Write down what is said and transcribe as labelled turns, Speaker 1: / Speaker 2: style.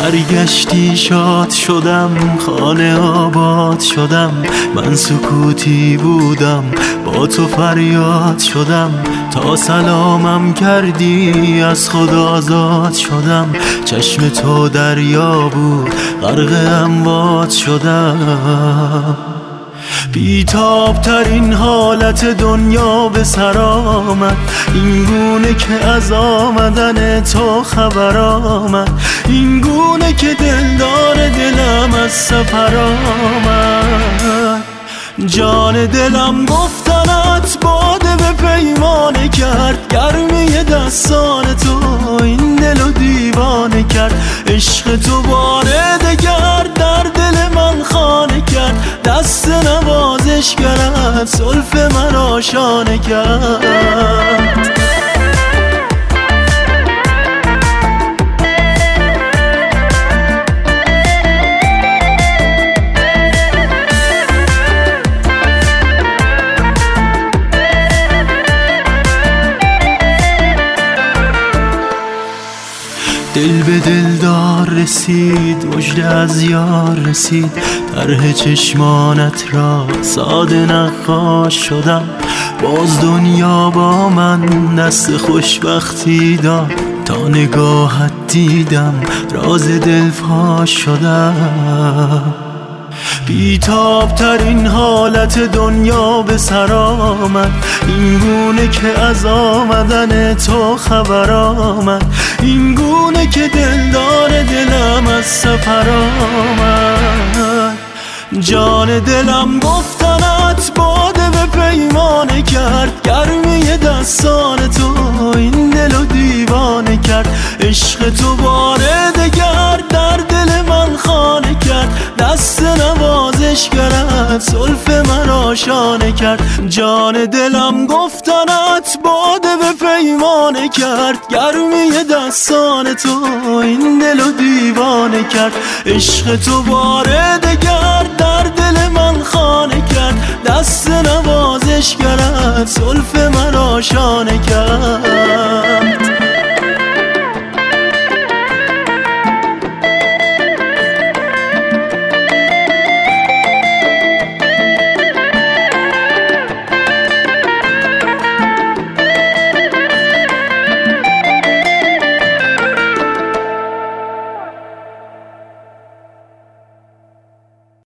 Speaker 1: برگشتی شاد شدم، خانه آباد شدم. من سکوتی بودم، با تو فریاد شدم. تا سلامم کردی از خود آزاد شدم. چشم تو دریا بود، غرق امواج شدم. بیتاب ترین حالت دنیا به سر آمد، این گونه که از آمدن تو خبر آمد. این گونه که دلدار دلم از سفر آمد. جان دلم گفتنت باده به پیمانه کرد. گرمی دستان تو این دلو دیوانه کرد. عشق تو باره دگر در دل من خانه کرد. دست نوازشگرت زلف من آشانه کرد. دل به دلدار رسید، مژده از یار رسید. طرح چشمانت را ساده نقاش شدم. باز دنیا با من دست خوشبختی داد. تا نگاهت دیدم راز دل فاش شدم. بیتاب ترین حالت دنیا به سر آمد، این گونه که از آمدن تو خبر آمد. این گونه که دلدار دلم از سفر آمد. جان دلم گفتنت باده به پیمانه کرد. گرمی دستان تو این دلو دیوانه کرد. عشق تو باره دگر در دل من خانه کرد. دست نوازشگرت زلف من آشانه کرد. جان دلم گفتنت باده به پیمانه کرد. گرمی دستان تو این دلو دیوانه کرد. عشق تو باره دگر در